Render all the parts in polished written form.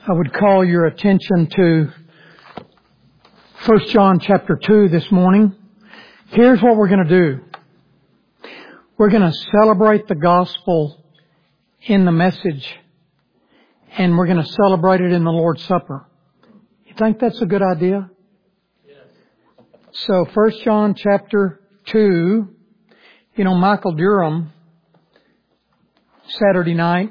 I would call your attention to 1 John chapter 2 this morning. Here's what we're going to do. We're going to celebrate the gospel in the message, and we're going to celebrate it in the Lord's Supper. You think that's a good idea? Yes. So 1 John chapter 2, Michael Durham, Saturday night,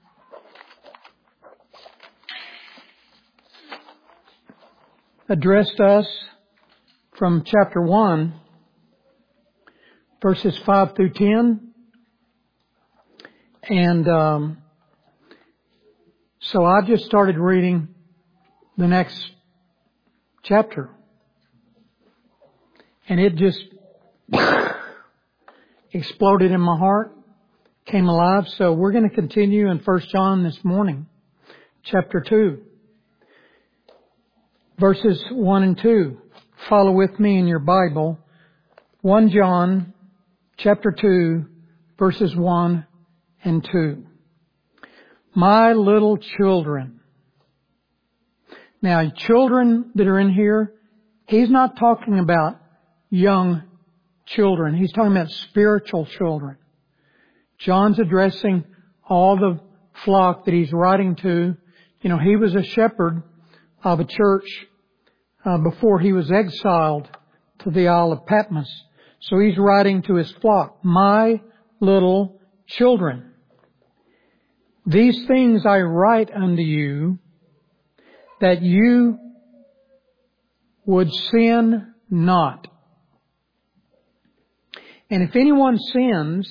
addressed us from chapter 1, verses 5 through 10. And so I just started reading the next chapter. And it just exploded in my heart, came alive. So we're going to continue in 1 John this morning, chapter 2. Verses 1 and 2. Follow with me in your Bible. 1 John chapter 2, verses 1 and 2. My little children. Now, children that are in here, he's not talking about young children. He's talking about spiritual children. John's addressing all the flock that he's writing to. He was a shepherd of a church before he was exiled to the Isle of Patmos. So he's writing to his flock, my little children. These things I write unto you, that you would sin not. And if anyone sins,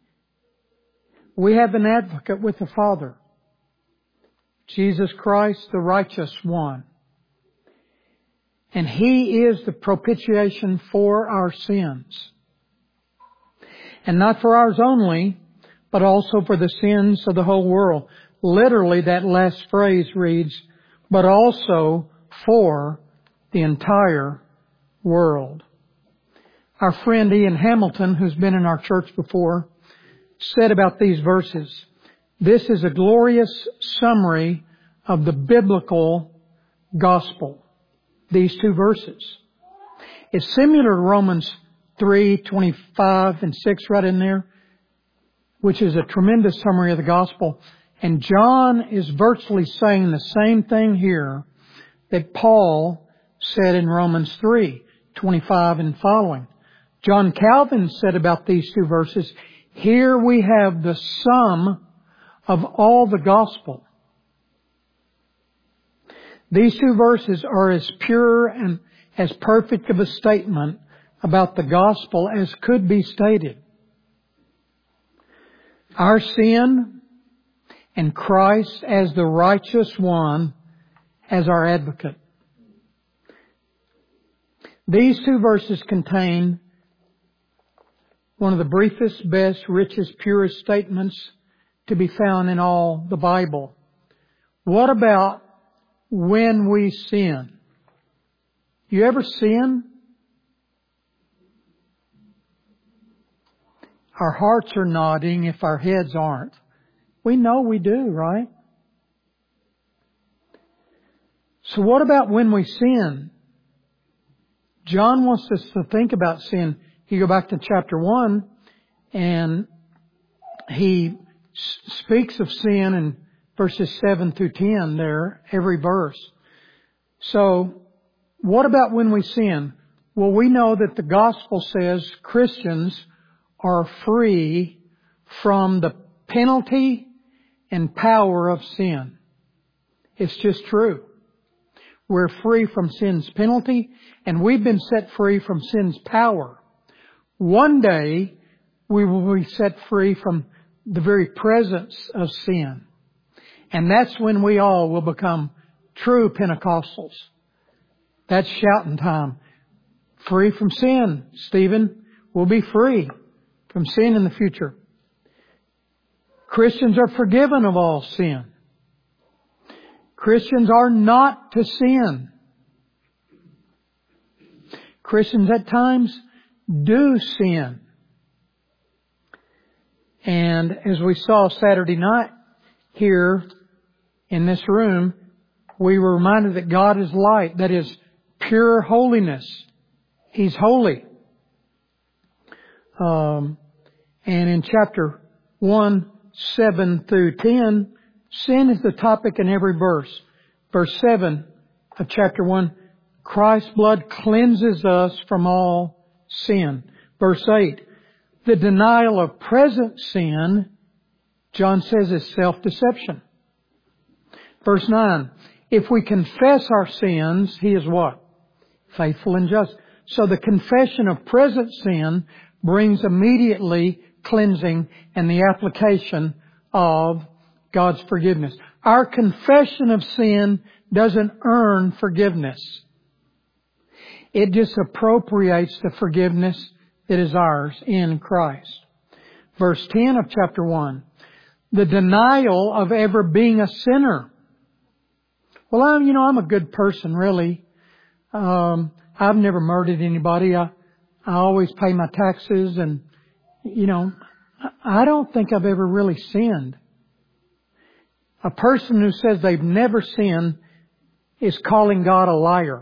we have an advocate with the Father, Jesus Christ, the righteous one. And He is the propitiation for our sins. And not for ours only, but also for the sins of the whole world. Literally, that last phrase reads, but also for the entire world. Our friend Ian Hamilton, who's been in our church before, said about these verses, this is a glorious summary of the biblical gospel. These two verses. It's similar to Romans 3:25 and 6 right in there, which is a tremendous summary of the gospel. And John is virtually saying the same thing here that Paul said in Romans 3:25 and following. John Calvin said about these two verses, here we have the sum of all the gospel. These two verses are as pure and as perfect of a statement about the gospel as could be stated. Our sin and Christ as the righteous one as our advocate. These two verses contain one of the briefest, best, richest, purest statements to be found in all the Bible. What about when we sin? You ever sin? Our hearts are nodding if our heads aren't. We know we do, right? So what about when we sin? John wants us to think about sin. You go back to chapter 1 and he speaks of sin in verses 7 through 10 there, every verse. So, what about when we sin? Well, we know that the gospel says Christians are free from the penalty and power of sin. It's just true. We're free from sin's penalty, and we've been set free from sin's power. One day, we will be set free from the very presence of sin. And that's when we all will become true Pentecostals. That's shouting time. Free from sin, Stephen. We'll be free from sin in the future. Christians are forgiven of all sin. Christians are not to sin. Christians at times do sin. And as we saw Saturday night here in this room, We were reminded that God is light. That is pure holiness. He's holy. And in chapter 1, 7 through 10, sin is the topic in every verse. Verse 7 of chapter 1, Christ's blood cleanses us from all sin. Verse 8, the denial of present sin, John says, is self-deception. Verse 9, if we confess our sins, He is what? Faithful and just. So the confession of present sin brings immediately cleansing and the application of God's forgiveness. Our confession of sin doesn't earn forgiveness. It just appropriates the forgiveness that is ours in Christ. Verse 10 of chapter 1. The denial of ever being a sinner. Well, I'm a good person, really. I've never murdered anybody. I always pay my taxes and, I don't think I've ever really sinned. A person who says they've never sinned is calling God a liar.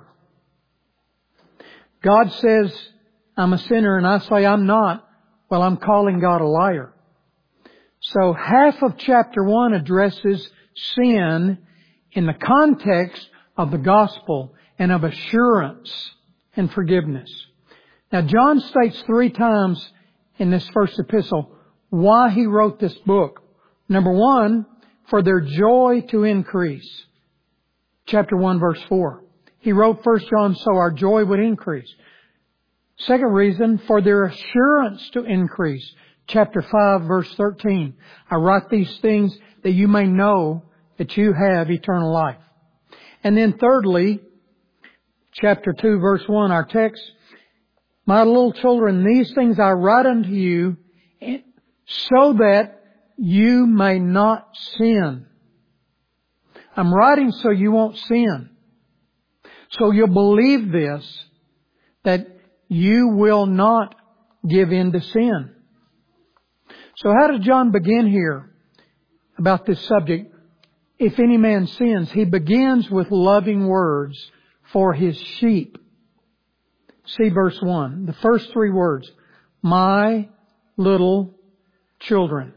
God says, I'm a sinner, and I say I'm not. Well, I'm calling God a liar. So half of chapter 1 addresses sin in the context of the gospel and of assurance and forgiveness. Now, John states 3 times in this first epistle why he wrote this book. Number 1, for their joy to increase. Chapter 1, verse 4. He wrote 1 John so our joy would increase. Second reason, for their assurance to increase. Chapter 5, verse 13. I write these things that you may know that you have eternal life. And then thirdly, chapter 2, verse 1, our text. My little children, these things I write unto you so that you may not sin. I'm writing so you won't sin. So you'll believe this, that you will not give in to sin. So how does John begin here about this subject? If any man sins, he begins with loving words for his sheep. See verse 1. The first 3 words. My little children.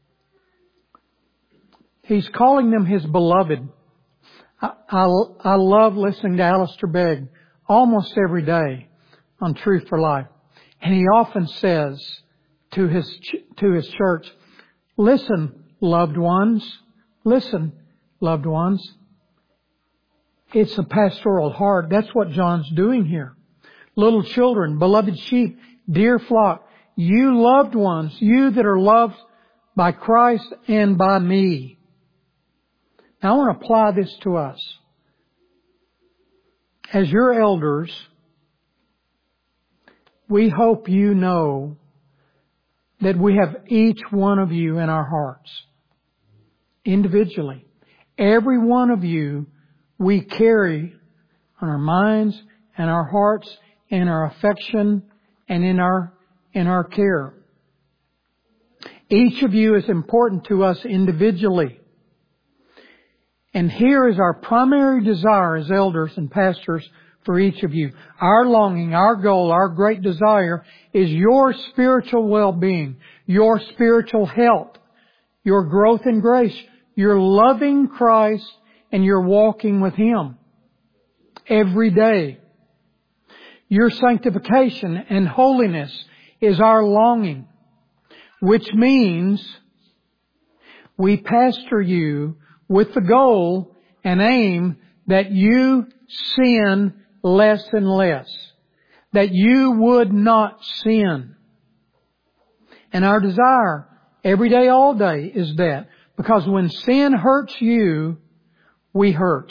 He's calling them His beloved. I love listening to Alistair Begg almost every day on Truth for Life. And he often says to his church, listen, loved ones. Listen, loved ones. It's a pastoral heart. That's what John's doing here. Little children, beloved sheep, dear flock, you loved ones, you that are loved by Christ and by me. Now I want to apply this to us. As your elders, we hope you know that we have each one of you in our hearts. Individually. Every one of you we carry on our minds and our hearts and our affection and in our care. Each of you is important to us individually. And here is our primary desire as elders and pastors for each of you. Our longing, our goal, our great desire is your spiritual well-being, your spiritual health, your growth in grace, your loving Christ, and your walking with Him every day. Your sanctification and holiness is our longing, which means we pastor you with the goal and aim that you sin less and less, that you would not sin. And our desire every day, all day is that, because when sin hurts you, we hurt.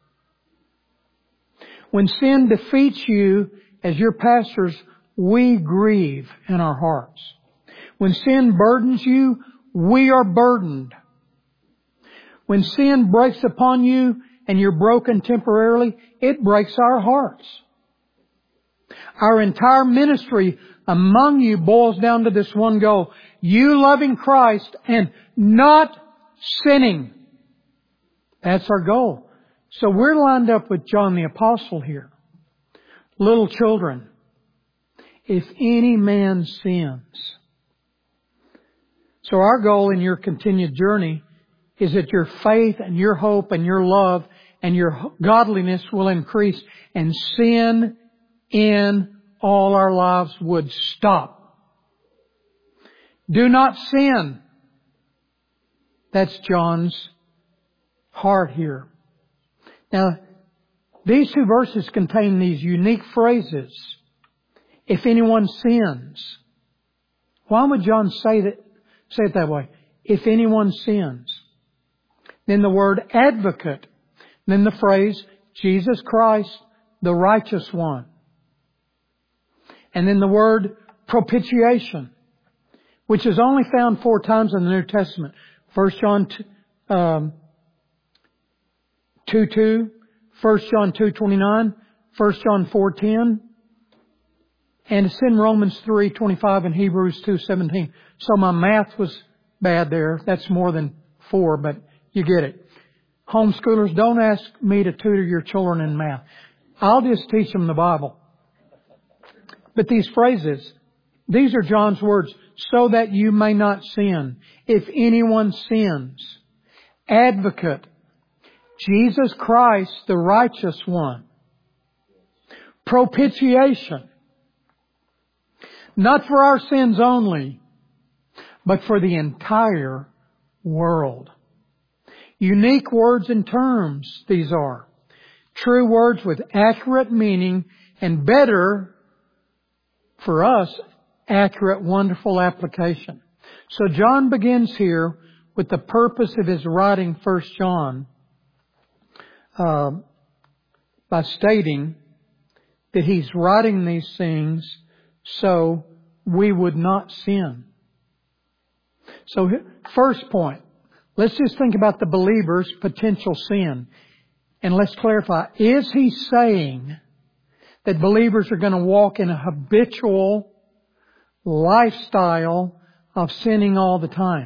When sin defeats you as your pastors, we grieve in our hearts. When sin burdens you, we are burdened. When sin breaks upon you and you're broken temporarily, it breaks our hearts. Our entire ministry among you boils down to this one goal. You loving Christ and not sinning. That's our goal. So we're lined up with John the Apostle here. Little children, if any man sins. So our goal in your continued journey is that your faith and your hope and your love and your godliness will increase, and sin in all our lives would stop. Do not sin. That's John's heart here. Now, these two verses contain these unique phrases. If anyone sins. Why would John say it that way? If anyone sins. Then the word advocate. Then the phrase, Jesus Christ, the righteous one. And then the word propitiation, which is only found 4 times in the New Testament. 1 John 2:2, 1 John 2:29, 1 John 4:10, and it's in Romans 3:25 and Hebrews 2:17. So my math was bad there. That's more than 4, but you get it. Homeschoolers, don't ask me to tutor your children in math. I'll just teach them the Bible. But these phrases, these are John's words, so that you may not sin. If anyone sins, advocate, Jesus Christ, the righteous one. Propitiation, not for our sins only, but for the entire world. Unique words and terms, these are. True words with accurate meaning, and better, for us, accurate, wonderful application. So John begins here with the purpose of his writing 1 John by stating that he's writing these things so we would not sin. So first point, let's just think about the believer's potential sin. And let's clarify, is he saying that believers are going to walk in a habitual lifestyle of sinning all the time?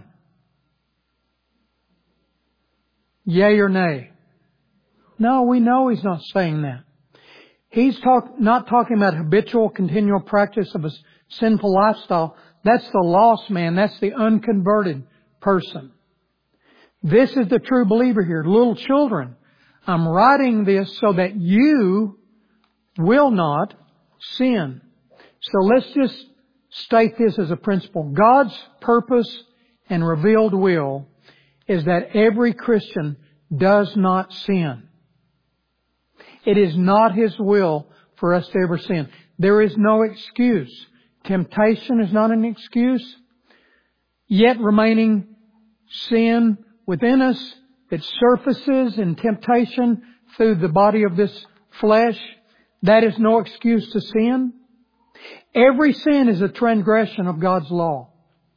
Yea or nay? No, we know he's not saying that. He's not talking about habitual, continual practice of a sinful lifestyle. That's the lost man. That's the unconverted person. This is the true believer here. Little children, I'm writing this so that you will not sin. So let's just state this as a principle. God's purpose and revealed will is that every Christian does not sin. It is not His will for us to ever sin. There is no excuse. Temptation is not an excuse. Yet remaining sin within us that surfaces in temptation through the body of this flesh, that is no excuse to sin. Every sin is a transgression of God's law.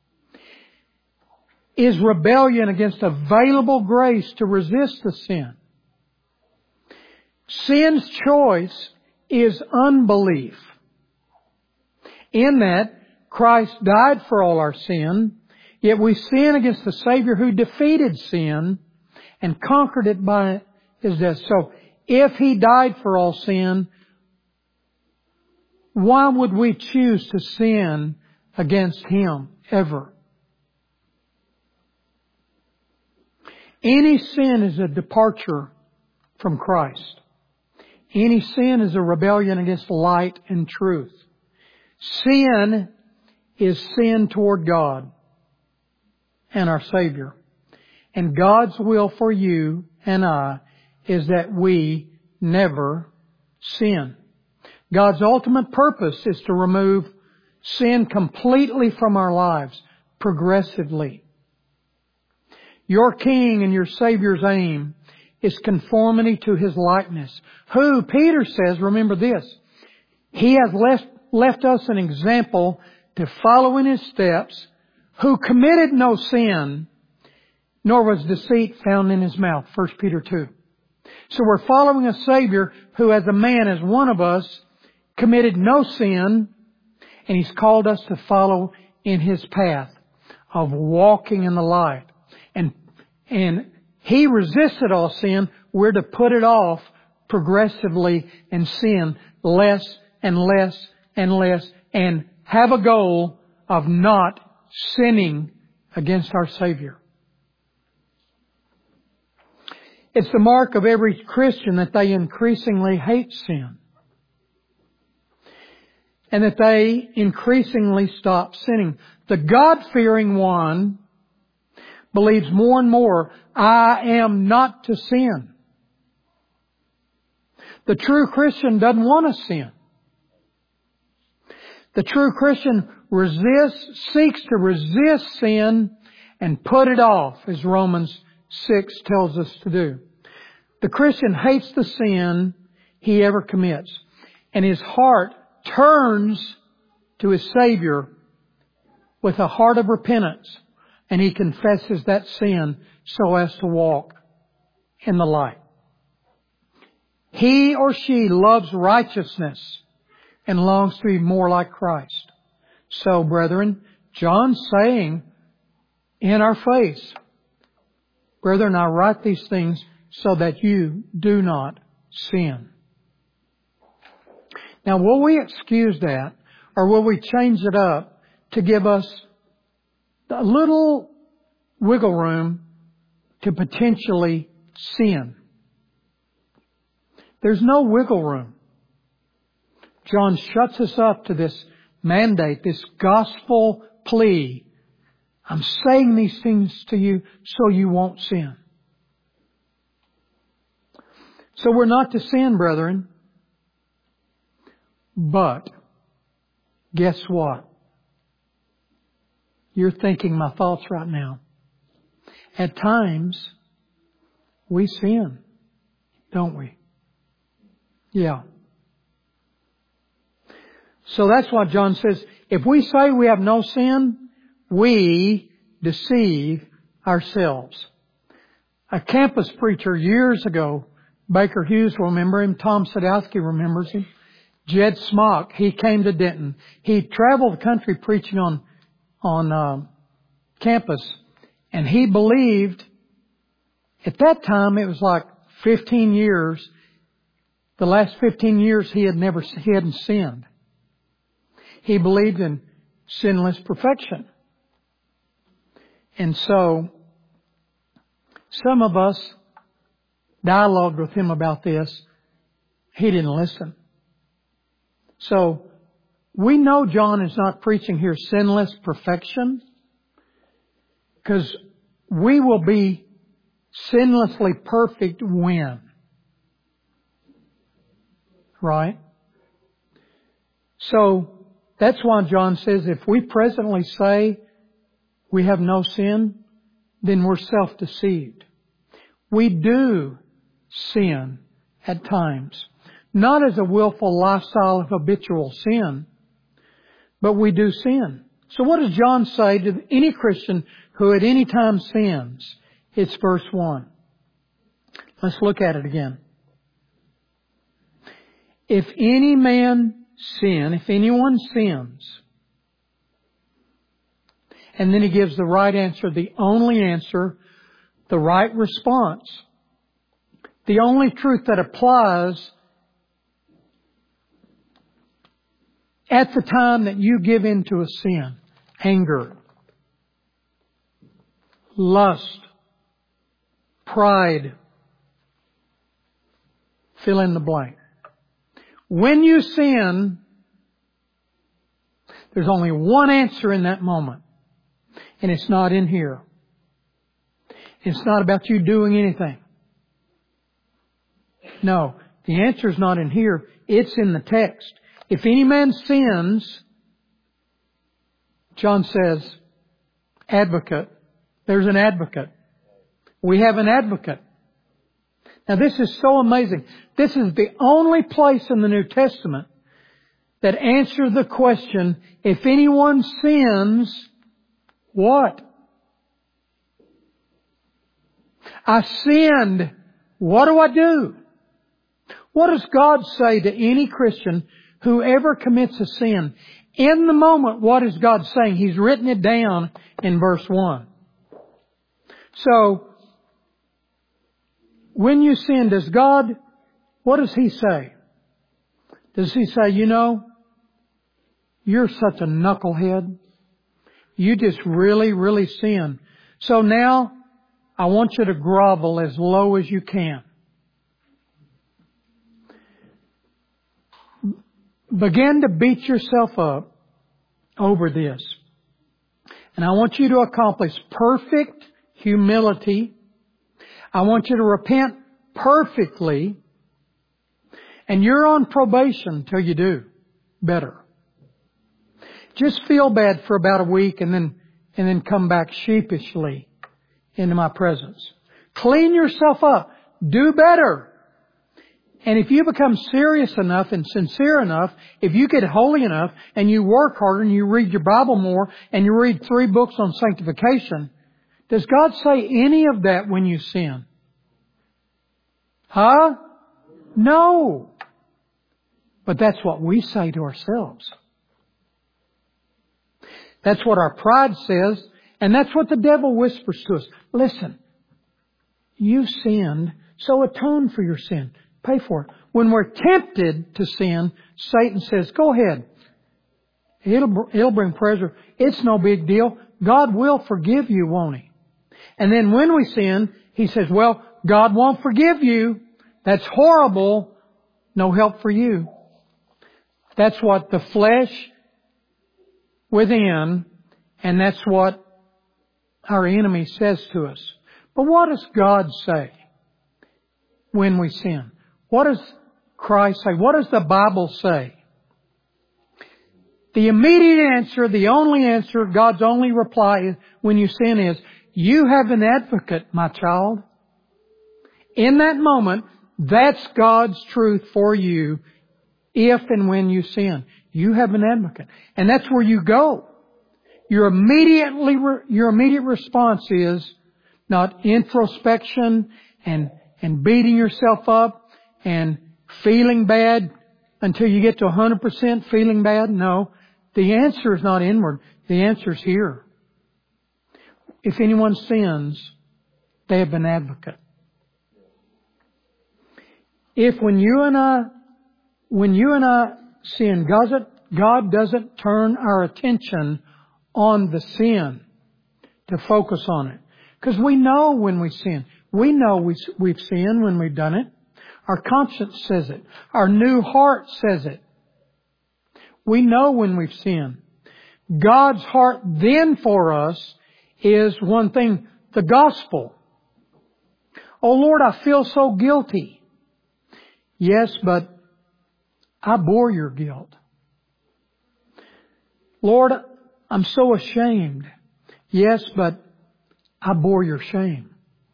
Is rebellion against available grace to resist the sin. Sin's choice is unbelief. In that Christ died for all our sin, yet we sin against the Savior who defeated sin and conquered it by His death. So, if He died for all sin, why would we choose to sin against Him ever? Any sin is a departure from Christ. Any sin is a rebellion against light and truth. Sin is sin toward God and our Savior. And God's will for you and I is that we never sin. God's ultimate purpose is to remove sin completely from our lives, progressively. Your King and your Savior's aim is conformity to His likeness. Who, Peter says, remember this, He has left us an example to follow in His steps, who committed no sin, nor was deceit found in His mouth. 1 Peter 2. So we're following a Savior who, as a man, as one of us, committed no sin, and He's called us to follow in His path of walking in the light. And He resisted all sin. We're to put it off progressively and sin less and less and less and have a goal of not sinning against our Savior. It's the mark of every Christian that they increasingly hate sin. And that they increasingly stop sinning. The God-fearing one believes more and more, I am not to sin. The true Christian doesn't want to sin. The true Christian seeks to resist sin and put it off, as Romans 6 tells us to do. The Christian hates the sin he ever commits, and his heart turns to his Savior with a heart of repentance, and he confesses that sin so as to walk in the light. He or she loves righteousness and longs to be more like Christ. So, brethren, John's saying in our face, brethren, I write these things so that you do not sin. Now, will we excuse that, or will we change it up to give us a little wiggle room to potentially sin? There's no wiggle room. John shuts us up to this mandate, this gospel plea. I'm saying these things to you so you won't sin. So we're not to sin, brethren. But, guess what? You're thinking my thoughts right now. At times, we sin, don't we? Yeah. So that's what John says. If we say we have no sin, we deceive ourselves. A campus preacher years ago, Baker Hughes will remember him, Tom Sadowski remembers him, Jed Smock, he came to Denton. He traveled the country preaching on campus, and he believed, at that time it was like 15 years, the last 15 years he hadn't sinned. He believed in sinless perfection. And so, some of us dialogued with him about this. He didn't listen. So, we know John is not preaching here sinless perfection, because we will be sinlessly perfect when? Right? So, that's why John says if we presently say we have no sin, then we're self-deceived. We do sin at times. Not as a willful lifestyle of habitual sin, but we do sin. So what does John say to any Christian who at any time sins? It's verse 1. Let's look at it again. If any man sin, if anyone sins, and then he gives the right answer, the only answer, the right response, the only truth that applies at the time that you give in to a sin. Anger, lust, pride, fill in the blank. When you sin, there's only one answer in that moment. And it's not in here. It's not about you doing anything. No, the answer is not in here. It's in the text. If any man sins, John says, advocate. There's an advocate. We have an advocate. Now this is so amazing. This is the only place in the New Testament that answers the question, if anyone sins, what? I sinned. What do I do? What does God say to any Christian who ever commits a sin? In the moment, what is God saying? He's written it down in verse 1. So, when you sin, what does He say? Does He say, you're such a knucklehead. You just really, really sin. So now, I want you to grovel as low as you can. Begin to beat yourself up over this. And I want you to accomplish perfect humility. I want you to repent perfectly. And you're on probation till you do better. Just feel bad for about a week and then come back sheepishly into my presence. Clean yourself up. Do better. And if you become serious enough and sincere enough, if you get holy enough and you work harder and you read your Bible more and you read 3 books on sanctification, does God say any of that when you sin? Huh? No. But that's what we say to ourselves. That's what our pride says, and that's what the devil whispers to us. Listen, you sinned, so atone for your sin. Pay for it. When we're tempted to sin, Satan says, go ahead. It'll bring pleasure. It's no big deal. God will forgive you, won't He? And then when we sin, He says, well, God won't forgive you. That's horrible. No help for you. That's what the flesh within, and that's what our enemy says to us. But what does God say when we sin? What does Christ say? What does the Bible say? The immediate answer, the only answer, God's only reply when you sin is, you have an advocate, my child. In that moment, that's God's truth for you if and when you sin. You have an advocate. And that's where you go. Your immediate response is not introspection and beating yourself up and feeling bad until you get to 100% feeling bad. No. The answer is not inward. The answer is here. If anyone sins, they have an advocate. If when you and I sin, God doesn't turn our attention on the sin to focus on it. Because we know when we sin. We know we've sinned when we've done it. Our conscience says it. Our new heart says it. We know when we've sinned. God's heart then for us is one thing, the gospel. Oh Lord, I feel so guilty. Yes, but I bore your guilt. Lord, I'm so ashamed. Yes, but I bore your shame.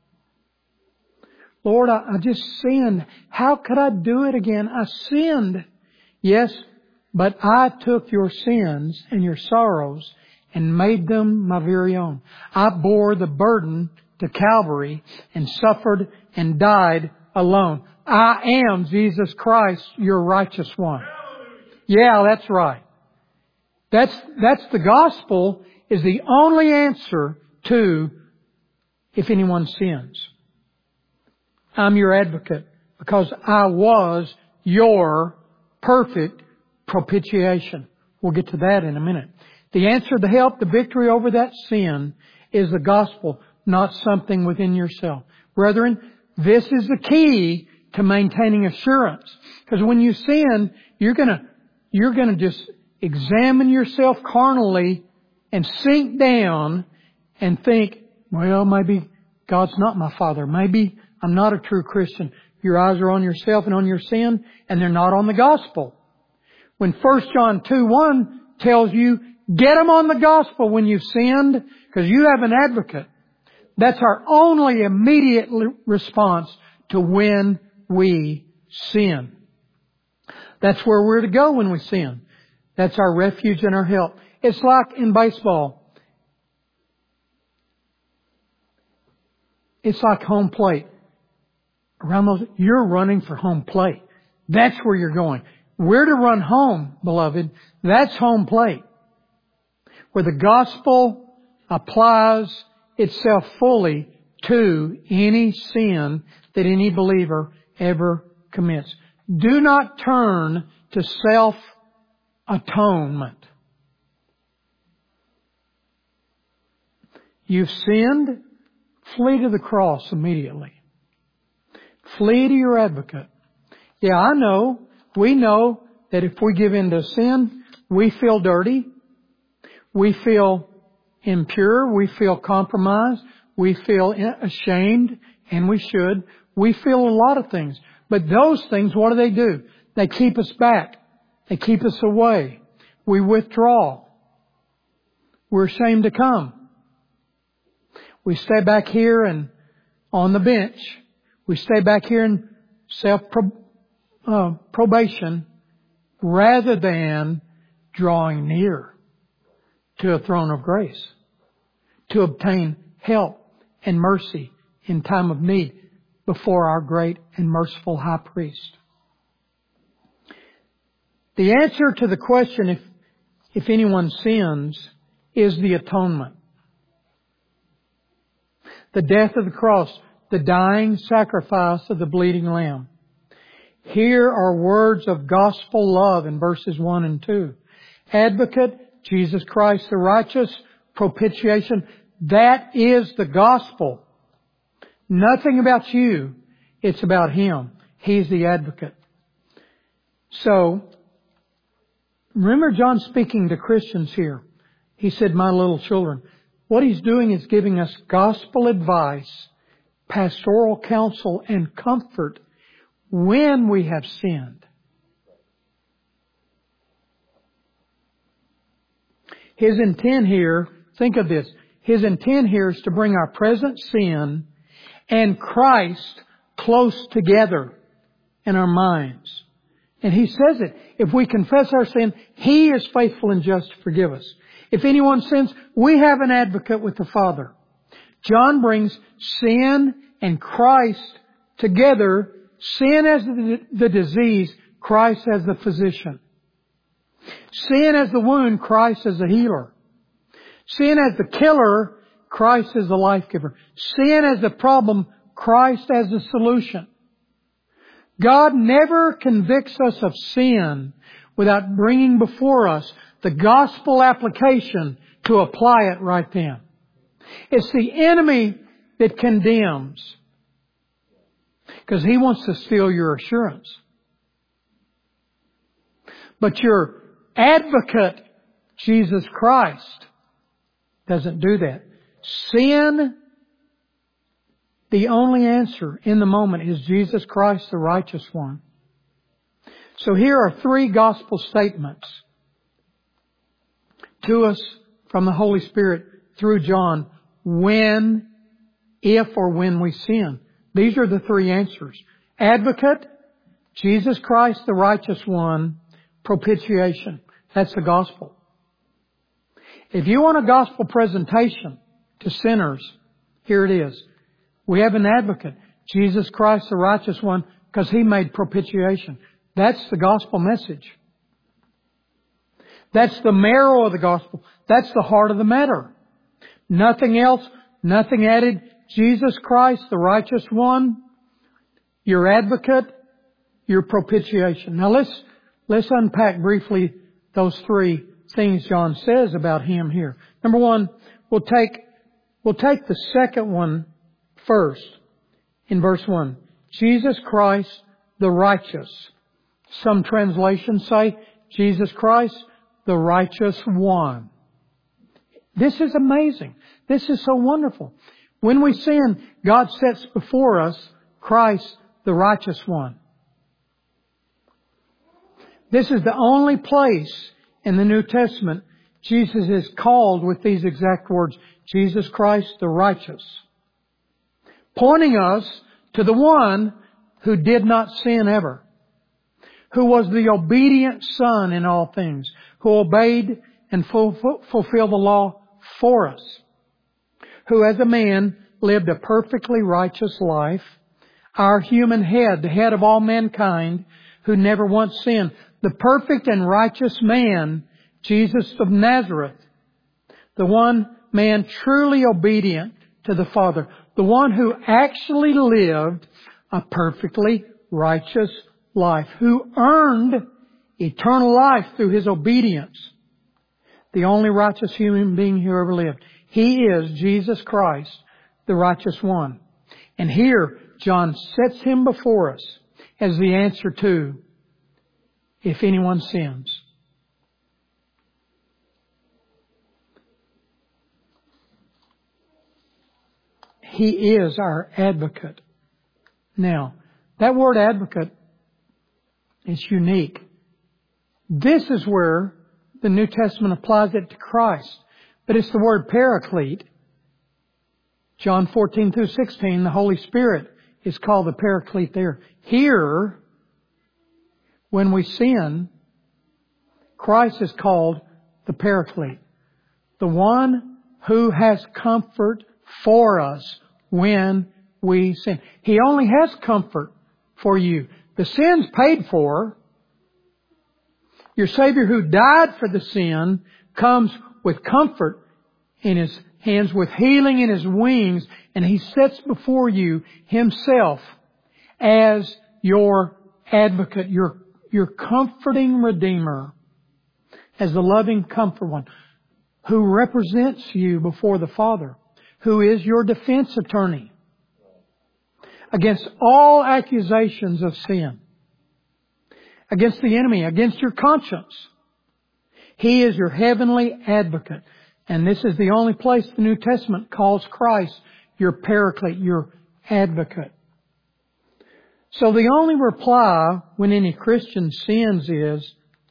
Lord, I just sinned. How could I do it again? I sinned. Yes, but I took your sins and your sorrows and made them my very own. I bore the burden to Calvary and suffered and died alone. I am Jesus Christ, your righteous one. Yeah, that's right. That's the gospel is the only answer to if anyone sins. I'm your advocate because I was your perfect propitiation. We'll get to that in a minute. The answer, the help, the victory over that sin is the gospel, not something within yourself. Brethren, this is the key to maintaining assurance. Because when you sin, you're gonna just examine yourself carnally and sink down and think, well, maybe God's not my Father. Maybe I'm not a true Christian. Your eyes are on yourself and on your sin, and they're not on the gospel. When 1 John 2:1 tells you, get them on the gospel when you've sinned, because you have an advocate. That's our only immediate response to when we sin. That's where we're to go when we sin. That's our refuge and our help. It's like in baseball. It's like home plate. You're running for home plate. That's where you're going. We're to run home, beloved. That's home plate. Where the gospel applies itself fully to any sin that any believer ever commits. Do not turn to self-atonement. You've sinned, flee to the cross immediately. Flee to your advocate. Yeah, I know. We know that if we give in to sin, we feel dirty. We feel impure. We feel compromised. We feel ashamed, and we should. We feel a lot of things. But those things, what do? They keep us back. They keep us away. We withdraw. We're ashamed to come. We stay back here and on the bench. We stay back here in self-probation rather than drawing near to a throne of grace to obtain help and mercy in time of need before our great and merciful high priest. The answer to the question, if anyone sins, is the atonement. The death of the cross, the dying sacrifice of the bleeding lamb. Here are words of gospel love in verses 1 and 2. Advocate, Jesus Christ the righteous, propitiation. That is the gospel. Nothing about you. It's about Him. He's the advocate. So, remember John speaking to Christians here. He said, my little children. What he's doing is giving us gospel advice, pastoral counsel, and comfort when we have sinned. His intent here, think of this, His intent here is to bring our present sin and Christ close together in our minds. And He says it. If we confess our sin, He is faithful and just to forgive us. If anyone sins, we have an advocate with the Father. John brings sin and Christ together. Sin as the disease, Christ as the physician. Sin as the wound, Christ as the healer. Sin as the killer, Christ as the life giver. Sin as the problem, Christ as the solution. God never convicts us of sin without bringing before us the gospel application to apply it right then. It's the enemy that condemns, because he wants to steal your assurance. But your advocate, Jesus Christ, doesn't do that. Sin, the only answer in the moment is Jesus Christ, the righteous one. So here are 3 gospel statements to us from the Holy Spirit through John when, if, or when we sin. These are the 3 answers. Advocate, Jesus Christ, the righteous one, propitiation. That's the gospel. If you want a gospel presentation to sinners, here it is. We have an advocate, Jesus Christ, the righteous one, because He made propitiation. That's the gospel message. That's the marrow of the gospel. That's the heart of the matter. Nothing else, nothing added. Jesus Christ, the righteous one, your advocate, your propitiation. Now let's unpack briefly those 3 things John says about Him here. Number 1, we'll take the second one first in verse 1. Jesus Christ, the righteous. Some translations say Jesus Christ, the righteous one. This is amazing. This is so wonderful. When we sin, God sets before us Christ, the righteous one. This is the only place in the New Testament Jesus is called with these exact words, Jesus Christ, the righteous. Pointing us to the one who did not sin ever. Who was the obedient Son in all things. Who obeyed and fulfilled the law for us. Who as a man lived a perfectly righteous life. Our human head, the head of all mankind, who never once sinned. The perfect and righteous man, Jesus of Nazareth. The one man truly obedient to the Father. The one who actually lived a perfectly righteous life, who earned eternal life through His obedience. The only righteous human being who ever lived. He is Jesus Christ, the righteous one. And here, John sets Him before us as the answer to, if anyone sins. He is our advocate. Now, that word advocate is unique. This is where the New Testament applies it to Christ. But it's the word paraclete. John 14 through 16, the Holy Spirit is called the paraclete there. Here, when we sin, Christ is called the paraclete. The one who has comfort for us when we sin. He only has comfort for you. The sin's paid for. Your Savior who died for the sin comes with comfort in His hands, with healing in His wings, and He sets before you Himself as your advocate, your comforting Redeemer, as the loving comfort one, who represents you before the Father, who is your defense attorney against all accusations of sin, against the enemy, against your conscience. He is your heavenly advocate. And this is the only place the New Testament calls Christ your paraclete, your advocate. So the only reply when any Christian sins is,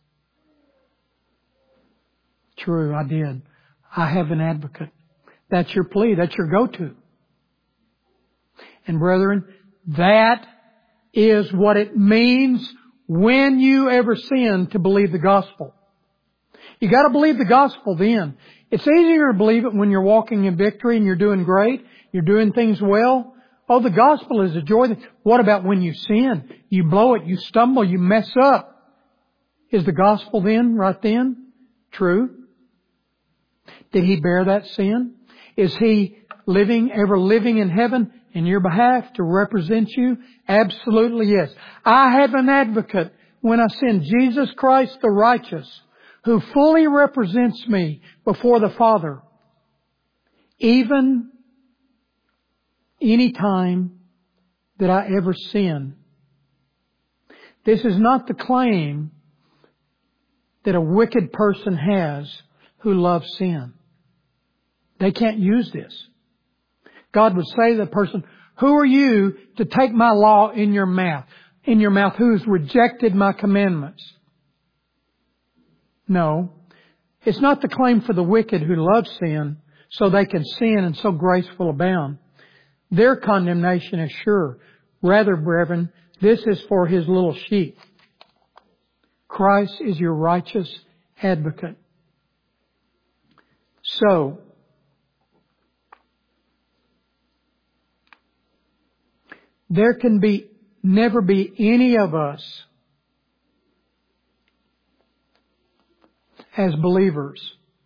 true, I did. I have an advocate. That's your plea. That's your go-to. And brethren, that is what it means when you ever sin to believe the gospel. You got to believe the gospel then. It's easier to believe it when you're walking in victory and you're doing great, you're doing things well. Oh, the gospel is a joy. What about when you sin? You blow it, you stumble, you mess up. Is the gospel then, right then, true? Did He bear that sin? Is He ever living in heaven in your behalf to represent you? Absolutely yes. I have an advocate when I sin, Jesus Christ the righteous, who fully represents me before the Father, even any time that I ever sin. This is not the claim that a wicked person has who loves sin. They can't use this. God would say to the person, who are you to take my law in your mouth, who has rejected my commandments? No. It's not the claim for the wicked who love sin so they can sin and so grace will abound. Their condemnation is sure. Rather, brethren, this is for His little sheep. Christ is your righteous advocate. So, there can never be any of us as believers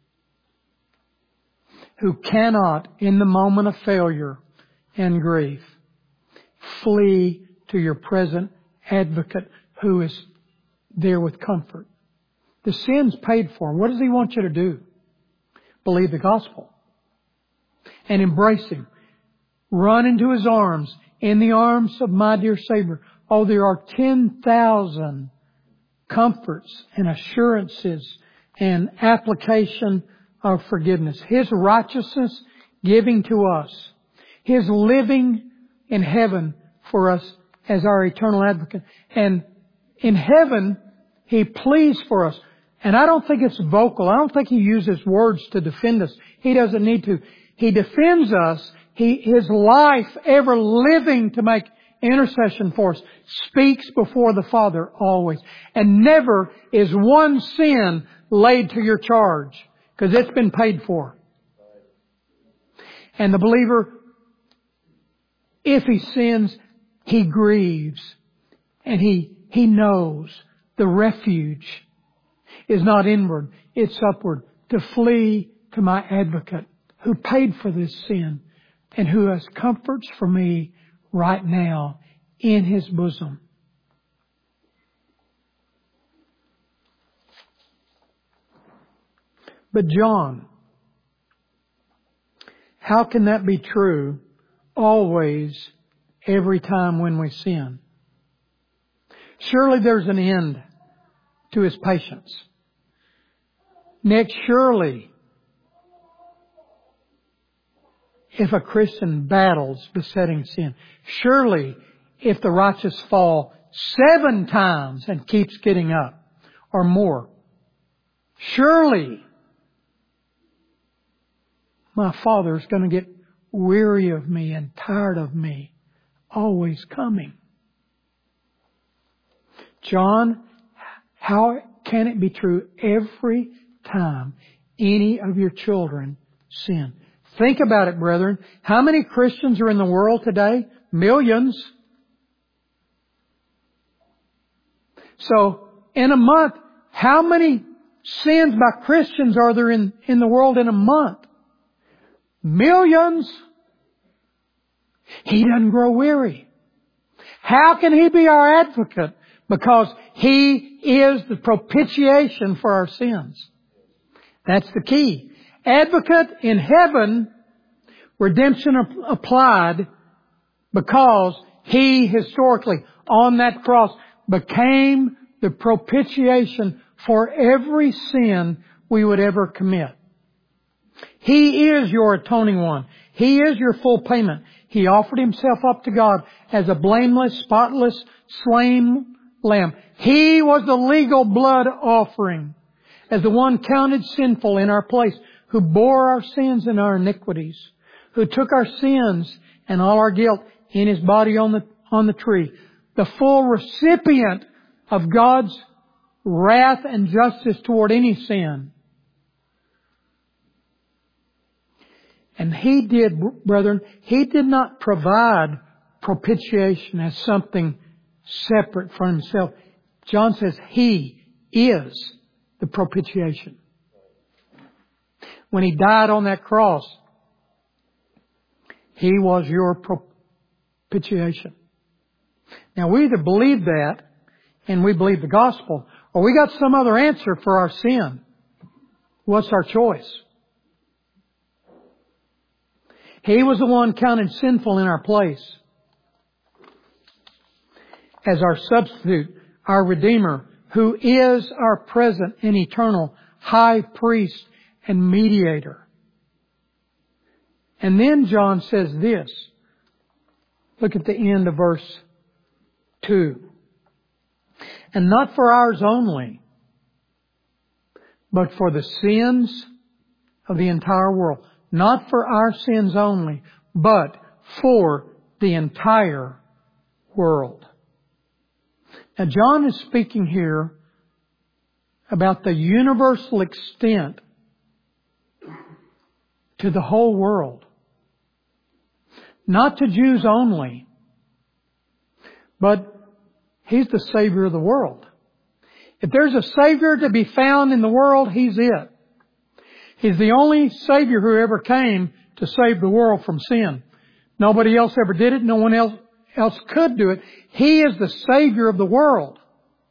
who cannot, in the moment of failure and grief, flee to your present advocate who is there with comfort. The sin's paid for. What does He want you to do? Believe the gospel and embrace Him. Run into His arms, in the arms of my dear Savior. Oh, there are 10,000 comforts and assurances and application of forgiveness. His righteousness giving to us. His living in heaven for us as our eternal advocate. And in heaven, He pleads for us. And I don't think it's vocal. I don't think He uses words to defend us. He doesn't need to. He defends us. His life, ever living to make intercession for us, speaks before the Father always. And never is one sin laid to your charge, because it's been paid for. And the believer, if he sins, he grieves. And he knows the refuge is not inward, it's upward. To flee to my advocate who paid for this sin and who has comforts for me right now in His bosom. But John, how can that be true always, every time when we sin? Surely there's an end to His patience. Next, surely, if a Christian battles besetting sin, surely if the righteous fall 7 times and keeps getting up or more, surely my Father is going to get weary of me and tired of me, always coming. John, how can it be true every time any of your children sin? Think about it, brethren. How many Christians are in the world today? Millions. So, in a month, how many sins by Christians are there in the world in a month? Millions. He doesn't grow weary. How can He be our advocate? Because He is the propitiation for our sins. That's the key. Advocate in heaven, redemption applied because He historically on that cross became the propitiation for every sin we would ever commit. He is your atoning one. He is your full payment. He offered Himself up to God as a blameless, spotless, slain lamb. He was the legal blood offering as the one counted sinful in our place, who bore our sins and our iniquities, who took our sins and all our guilt in His body on the tree. The full recipient of God's wrath and justice toward any sin. And He did, brethren, He did not provide propitiation as something separate from Himself. John says He is the propitiation. When He died on that cross, He was your propitiation. Now we either believe that and we believe the gospel, or we got some other answer for our sin. What's our choice? He was the one counted sinful in our place as our substitute, our Redeemer, who is our present and eternal High Priest and Mediator. And then John says this. Look at the end of verse 2. And not for ours only, but for the sins of the entire world. Not for our sins only, but for the entire world. Now John is speaking here about the universal extent to the whole world. Not to Jews only, but He's the Savior of the world. If there's a Savior to be found in the world, He's it. He's the only Savior who ever came to save the world from sin. Nobody else ever did it. No one else could do it. He is the Savior of the world.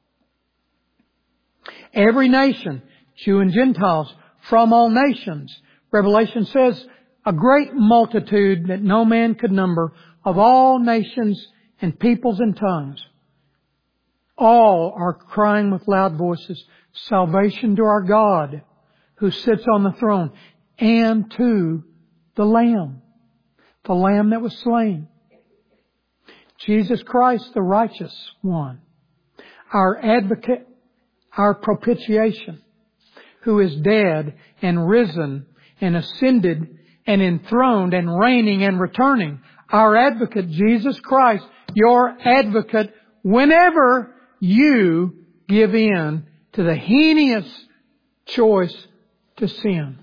Every nation, Jew and Gentiles, from all nations. Revelation says, a great multitude that no man could number, of all nations and peoples and tongues. All are crying with loud voices, salvation to our God who sits on the throne, and to the Lamb that was slain. Jesus Christ, the righteous one, our advocate, our propitiation, who is dead and risen and ascended and enthroned and reigning and returning. Our advocate, Jesus Christ, your advocate, whenever you give in to the heinous choice to sin.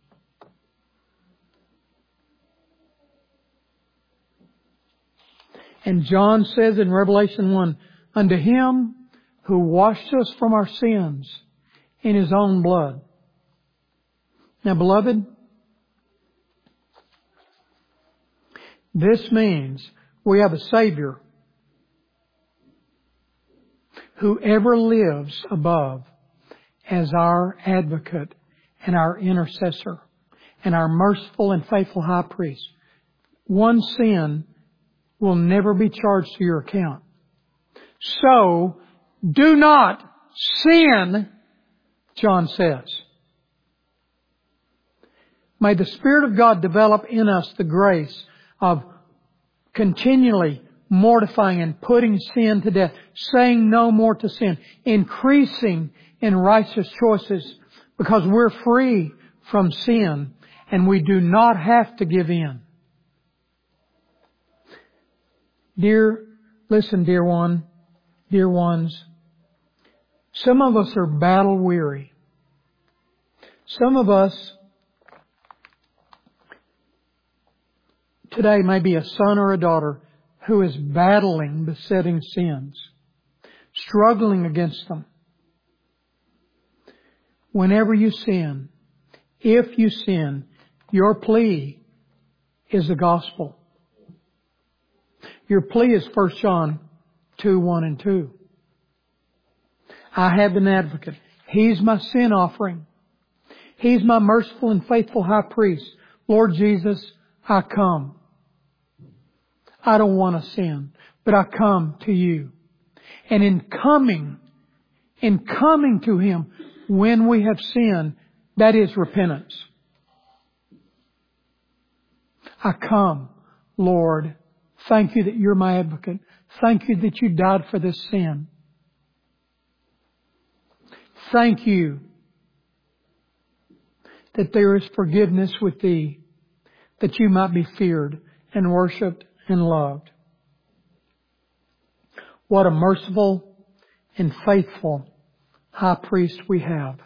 And John says in Revelation 1, unto Him who washed us from our sins in His own blood. Now, beloved, this means we have a Savior who ever lives above as our advocate and our intercessor and our merciful and faithful high priest. One sin will never be charged to your account. So, do not sin, John says. May the Spirit of God develop in us the grace of continually mortifying and putting sin to death, saying no more to sin, increasing in righteous choices, because we're free from sin and we do not have to give in. Listen, dear ones, some of us are battle weary. Some of us today may be a son or a daughter who is battling besetting sins, struggling against them. Whenever you sin, if you sin, your plea is the gospel. Your plea is 1 John 2:1 and 2. I have an advocate. He's my sin offering. He's my merciful and faithful high priest. Lord Jesus, I come. I don't want to sin, but I come to you. And in coming to Him when we have sinned, that is repentance. I come, Lord. Thank you that you're my advocate. Thank you that you died for this sin. Thank you that there is forgiveness with Thee, that you might be feared and worshipped and loved. What a merciful and faithful high priest we have.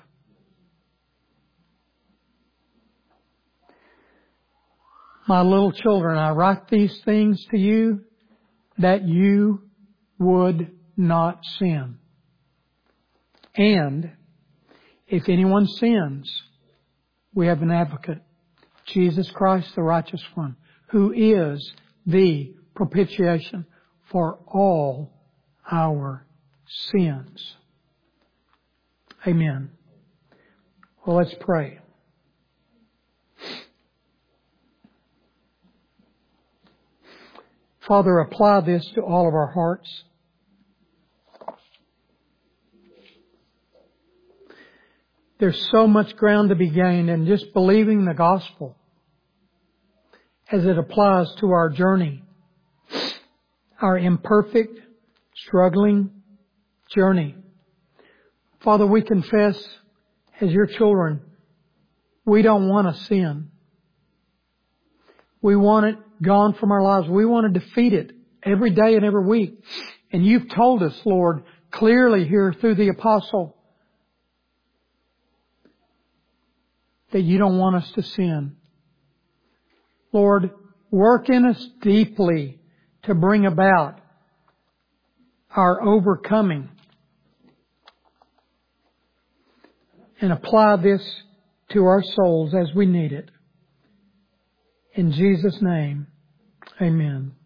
My little children, I write these things to you that you would not sin. And if anyone sins, we have an advocate, Jesus Christ, the righteous one, who is the propitiation for all our sins. Amen. Well, let's pray. Father, apply this to all of our hearts. There's so much ground to be gained in just believing the gospel as it applies to our journey, our imperfect, struggling journey. Father, we confess as your children, we don't want to sin. We want it gone from our lives. We want to defeat it every day and every week. And you've told us, Lord, clearly here through the apostle that you don't want us to sin. Lord, work in us deeply to bring about our overcoming and apply this to our souls as we need it. In Jesus' name, amen.